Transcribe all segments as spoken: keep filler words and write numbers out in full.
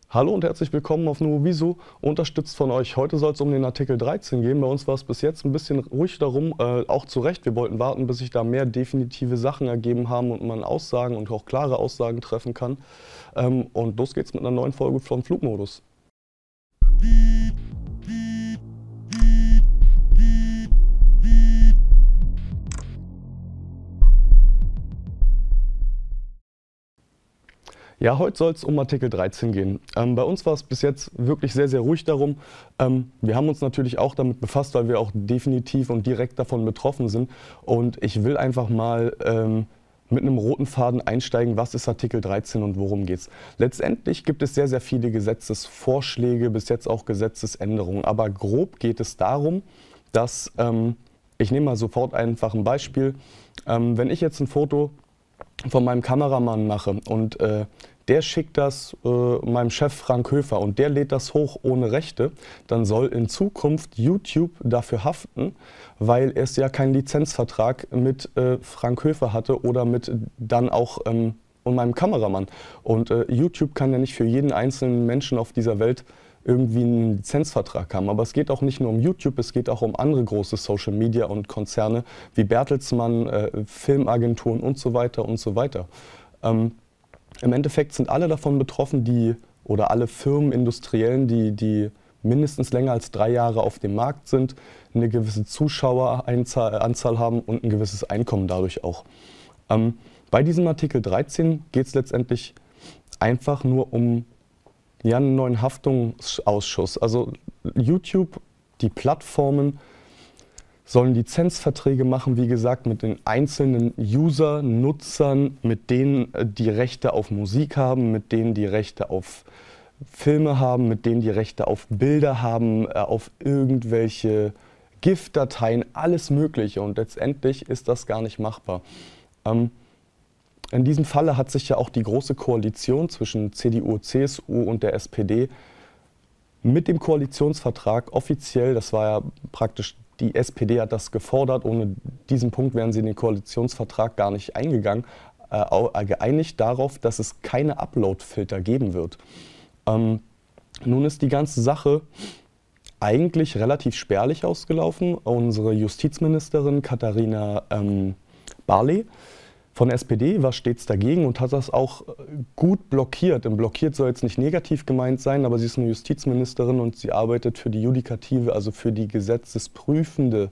Hallo und herzlich willkommen auf Nuoviso, unterstützt von euch. Heute soll es um den Artikel dreizehn gehen. Bei uns war es bis jetzt ein bisschen ruhig darum, äh, auch zu Recht. Wir wollten warten, bis sich da mehr definitive Sachen ergeben haben und man Aussagen und auch klare Aussagen treffen kann. Ähm, und los geht's mit einer neuen Folge von Flugmodus. Ja, heute soll es um Artikel dreizehn gehen. Ähm, bei uns war es bis jetzt wirklich sehr, sehr ruhig darum. Ähm, wir haben uns natürlich auch damit befasst, weil wir auch definitiv und direkt davon betroffen sind. Und ich will einfach mal ähm, mit einem roten Faden einsteigen, was ist Artikel dreizehn und worum geht's. Letztendlich gibt es sehr, sehr viele Gesetzesvorschläge, bis jetzt auch Gesetzesänderungen. Aber grob geht es darum, dass, ähm, ich nehme mal sofort einfach ein Beispiel, ähm, wenn ich jetzt ein Foto von meinem Kameramann mache und äh, der schickt das äh, meinem Chef Frank Höfer und der lädt das hoch ohne Rechte, dann soll in Zukunft YouTube dafür haften, weil es ja keinen Lizenzvertrag mit äh, Frank Höfer hatte oder mit dann auch ähm, und meinem Kameramann. Und äh, YouTube kann ja nicht für jeden einzelnen Menschen auf dieser Welt irgendwie einen Lizenzvertrag haben. Aber es geht auch nicht nur um YouTube, es geht auch um andere große Social Media und Konzerne wie Bertelsmann, äh, Filmagenturen und so weiter und so weiter. Ähm, Im Endeffekt sind alle davon betroffen, die oder alle Firmen, Industriellen, die, die mindestens länger als drei Jahre auf dem Markt sind, eine gewisse Zuschaueranzahl haben und ein gewisses Einkommen dadurch auch. Ähm, bei diesem Artikel dreizehn geht es letztendlich einfach nur um ja, einen neuen Haftungsausschuss. Also YouTube, die Plattformen sollen Lizenzverträge machen, wie gesagt, mit den einzelnen User, Nutzern, mit denen die Rechte auf Musik haben, mit denen die Rechte auf Filme haben, mit denen die Rechte auf Bilder haben, auf irgendwelche GIF-Dateien, alles Mögliche. Und letztendlich ist das gar nicht machbar. Ähm, In diesem Falle hat sich ja auch die Große Koalition zwischen C D U, C S U und der S P D mit dem Koalitionsvertrag offiziell, das war ja praktisch, die S P D hat das gefordert, ohne diesen Punkt wären sie in den Koalitionsvertrag gar nicht eingegangen, äh, geeinigt darauf, dass es keine Upload-Filter geben wird. Ähm, nun ist die ganze Sache eigentlich relativ spärlich ausgelaufen. Unsere Justizministerin Katharina ähm, Barley von der S P D war stets dagegen und hat das auch gut blockiert. Und blockiert soll jetzt nicht negativ gemeint sein, aber sie ist eine Justizministerin und sie arbeitet für die Judikative, also für die gesetzesprüfende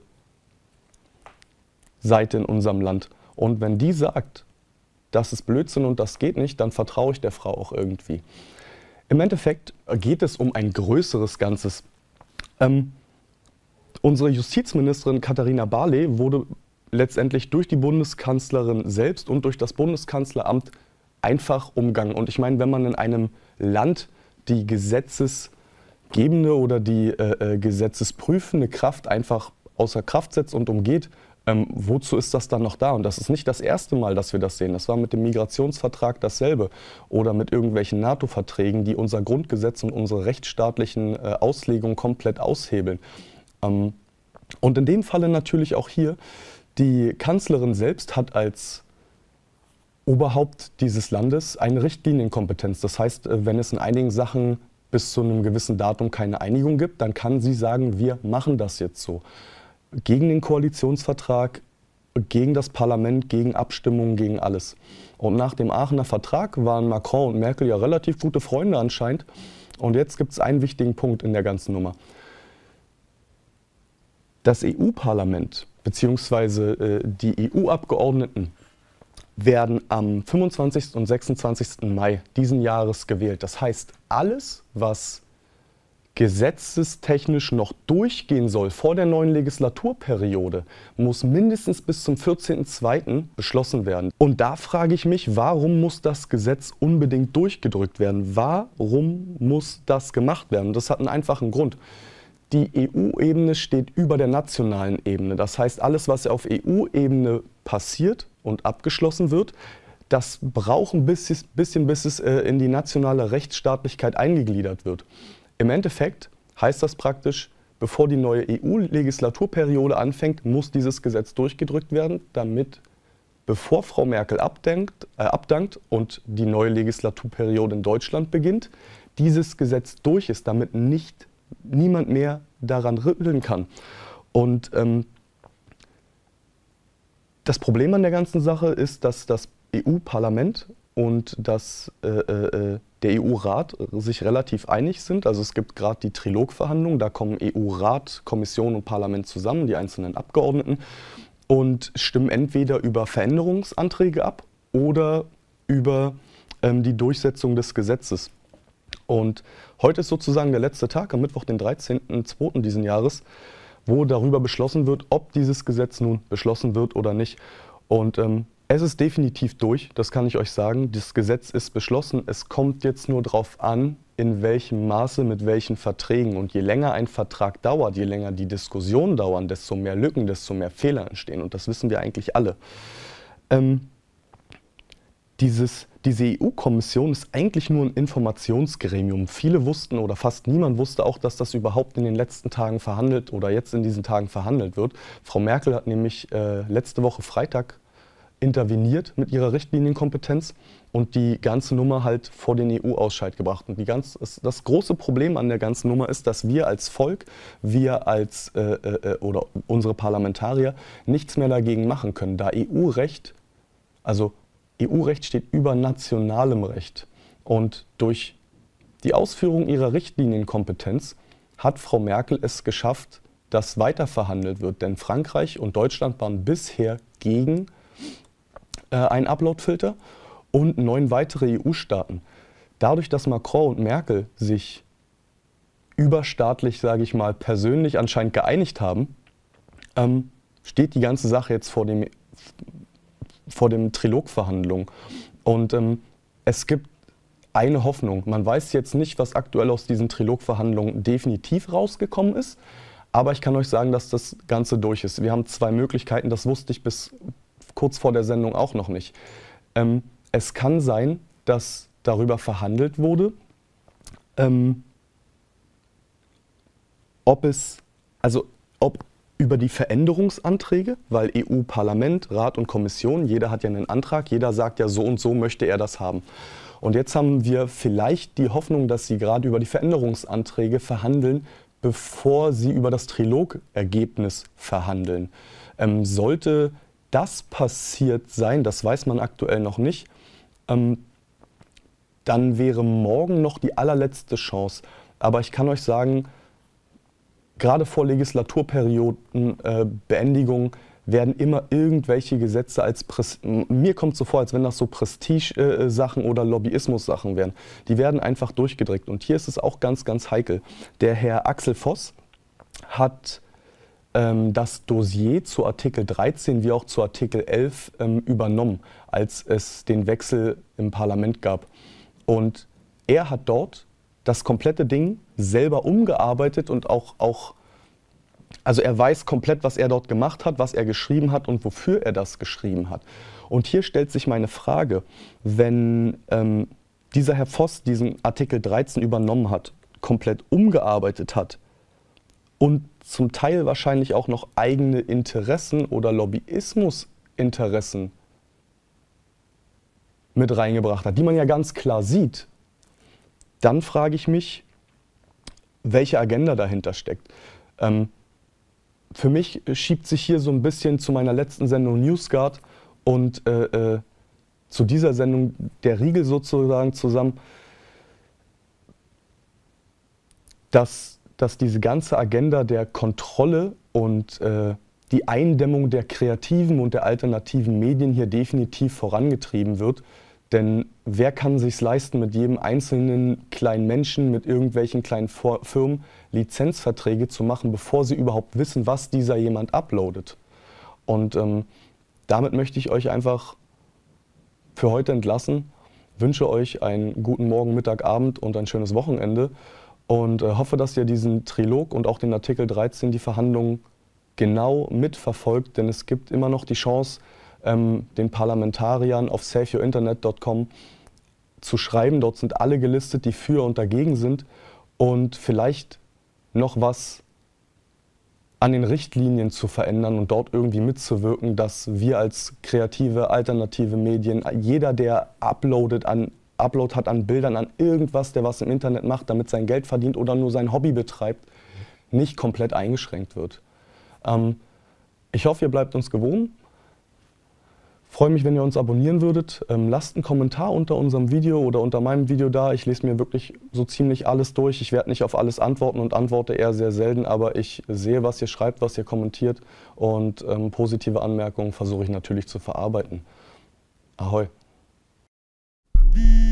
Seite in unserem Land. Und wenn die sagt, das ist Blödsinn und das geht nicht, dann vertraue ich der Frau auch irgendwie. Im Endeffekt geht es um ein größeres Ganzes. Ähm, unsere Justizministerin Katharina Barley wurde letztendlich durch die Bundeskanzlerin selbst und durch das Bundeskanzleramt einfach umgangen. Und ich meine, wenn man in einem Land die gesetzesgebende oder die äh, gesetzesprüfende Kraft einfach außer Kraft setzt und umgeht, ähm, wozu ist das dann noch da? Und das ist nicht das erste Mal, dass wir das sehen. Das war mit dem Migrationsvertrag dasselbe oder mit irgendwelchen NATO-Verträgen, die unser Grundgesetz und unsere rechtsstaatlichen äh, Auslegungen komplett aushebeln. Ähm, und in dem Falle natürlich auch hier, die Kanzlerin selbst hat als Oberhaupt dieses Landes eine Richtlinienkompetenz. Das heißt, wenn es in einigen Sachen bis zu einem gewissen Datum keine Einigung gibt, dann kann sie sagen, wir machen das jetzt so. Gegen den Koalitionsvertrag, gegen das Parlament, gegen Abstimmungen, gegen alles. Und nach dem Aachener Vertrag waren Macron und Merkel ja relativ gute Freunde anscheinend. Und jetzt gibt es einen wichtigen Punkt in der ganzen Nummer. Das E U-Parlament beziehungsweise äh, die E U-Abgeordneten werden am fünfundzwanzigsten und sechsundzwanzigsten Mai diesen Jahres gewählt. Das heißt, alles, was gesetzestechnisch noch durchgehen soll vor der neuen Legislaturperiode, muss mindestens bis zum vierzehnten zweiten beschlossen werden. Und da frage ich mich, warum muss das Gesetz unbedingt durchgedrückt werden? Warum muss das gemacht werden? Das hat einen einfachen Grund. Die E U-Ebene steht über der nationalen Ebene. Das heißt, alles, was auf E U-Ebene passiert und abgeschlossen wird, das braucht ein bisschen, bisschen bis es äh, in die nationale Rechtsstaatlichkeit eingegliedert wird. Im Endeffekt heißt das praktisch, bevor die neue E U-Legislaturperiode anfängt, muss dieses Gesetz durchgedrückt werden, damit, bevor Frau Merkel abdankt, äh, abdankt und die neue Legislaturperiode in Deutschland beginnt, dieses Gesetz durch ist, damit nicht niemand mehr daran rütteln kann. Und ähm, das Problem an der ganzen Sache ist, dass das E U-Parlament und das, äh, äh, der E U-Rat sich relativ einig sind. Also es gibt gerade die Trilogverhandlungen, da kommen E U-Rat, Kommission und Parlament zusammen, die einzelnen Abgeordneten, und stimmen entweder über Veränderungsanträge ab oder über ähm, die Durchsetzung des Gesetzes. Und heute ist sozusagen der letzte Tag, am Mittwoch, den dreizehnten zweiten diesen Jahres, wo darüber beschlossen wird, ob dieses Gesetz nun beschlossen wird oder nicht. Und ähm, es ist definitiv durch, das kann ich euch sagen. Das Gesetz ist beschlossen. Es kommt jetzt nur darauf an, in welchem Maße, mit welchen Verträgen. Und je länger ein Vertrag dauert, je länger die Diskussionen dauern, desto mehr Lücken, desto mehr Fehler entstehen. Und das wissen wir eigentlich alle. Ähm, dieses, diese E U-Kommission ist eigentlich nur ein Informationsgremium. Viele wussten oder fast niemand wusste auch, dass das überhaupt in den letzten Tagen verhandelt oder jetzt in diesen Tagen verhandelt wird. Frau Merkel hat nämlich äh, letzte Woche Freitag interveniert mit ihrer Richtlinienkompetenz und die ganze Nummer halt vor den E U-Ausscheid gebracht. Und die ganz, das große Problem an der ganzen Nummer ist, dass wir als Volk, wir als äh, äh, oder unsere Parlamentarier nichts mehr dagegen machen können, da E U-Recht, also E U-Recht steht über nationalem Recht. Und durch die Ausführung ihrer Richtlinienkompetenz hat Frau Merkel es geschafft, dass weiterverhandelt wird. Denn Frankreich und Deutschland waren bisher gegen äh, einen Uploadfilter und neun weitere E U-Staaten. Dadurch, dass Macron und Merkel sich überstaatlich, sage ich mal, persönlich anscheinend geeinigt haben, ähm, steht die ganze Sache jetzt vor dem vor dem Trilogverhandlungen. Und ähm, es gibt eine Hoffnung. Man weiß jetzt nicht, was aktuell aus diesen Trilogverhandlungen definitiv rausgekommen ist, aber ich kann euch sagen, dass das Ganze durch ist. Wir haben zwei Möglichkeiten, das wusste ich bis kurz vor der Sendung auch noch nicht. Ähm, es kann sein, dass darüber verhandelt wurde, ähm, ob es, also ob über die Veränderungsanträge, weil E U-Parlament, Rat und Kommission, jeder hat ja einen Antrag, jeder sagt ja, so und so möchte er das haben. Und jetzt haben wir vielleicht die Hoffnung, dass sie gerade über die Veränderungsanträge verhandeln, bevor sie über das Trilogergebnis verhandeln. Ähm, sollte das passiert sein, das weiß man aktuell noch nicht, ähm, dann wäre morgen noch die allerletzte Chance. Aber ich kann euch sagen, gerade vor Legislaturperiodenbeendigung äh, werden immer irgendwelche Gesetze als, Pres mir kommt so vor, als wenn das so Prestige-Sachen äh, oder Lobbyismus-Sachen wären. Die werden einfach durchgedrückt. Und hier ist es auch ganz, ganz heikel. Der Herr Axel Voss hat ähm, das Dossier zu Artikel dreizehn wie auch zu Artikel elf ähm, übernommen, als es den Wechsel im Parlament gab. Und er hat dort das komplette Ding selber umgearbeitet und auch, auch, also er weiß komplett, was er dort gemacht hat, was er geschrieben hat und wofür er das geschrieben hat. Und hier stellt sich meine Frage, wenn ähm, dieser Herr Voss diesen Artikel dreizehn übernommen hat, komplett umgearbeitet hat und zum Teil wahrscheinlich auch noch eigene Interessen oder Lobbyismusinteressen mit reingebracht hat, die man ja ganz klar sieht, dann frage ich mich, welche Agenda dahinter steckt. Ähm, für mich schiebt sich hier so ein bisschen zu meiner letzten Sendung NewsGuard und äh, äh, zu dieser Sendung der Riegel sozusagen zusammen, dass, dass diese ganze Agenda der Kontrolle und äh, die Eindämmung der kreativen und der alternativen Medien hier definitiv vorangetrieben wird. Denn wer kann sich's leisten, mit jedem einzelnen kleinen Menschen, mit irgendwelchen kleinen Firmen Lizenzverträge zu machen, bevor sie überhaupt wissen, was dieser jemand uploadet? Und ähm, damit möchte ich euch einfach für heute entlassen. Wünsche euch einen guten Morgen, Mittag, Abend und ein schönes Wochenende und äh, hoffe, dass ihr diesen Trilog und auch den Artikel dreizehn, die Verhandlungen, genau mitverfolgt, denn es gibt immer noch die Chance, den Parlamentariern auf save your internet dot com zu schreiben. Dort sind alle gelistet, die für und dagegen sind und vielleicht noch was an den Richtlinien zu verändern und dort irgendwie mitzuwirken, dass wir als kreative, alternative Medien, jeder, der uploadet an Upload hat an Bildern, an irgendwas, der was im Internet macht, damit sein Geld verdient oder nur sein Hobby betreibt, nicht komplett eingeschränkt wird. Ähm, ich hoffe, ihr bleibt uns gewogen. Freue mich, wenn ihr uns abonnieren würdet. Ähm, lasst einen Kommentar unter unserem Video oder unter meinem Video da. Ich lese mir wirklich so ziemlich alles durch. Ich werde nicht auf alles antworten und antworte eher sehr selten, aber ich sehe, was ihr schreibt, was ihr kommentiert, und ähm, positive Anmerkungen versuche ich natürlich zu verarbeiten. Ahoi!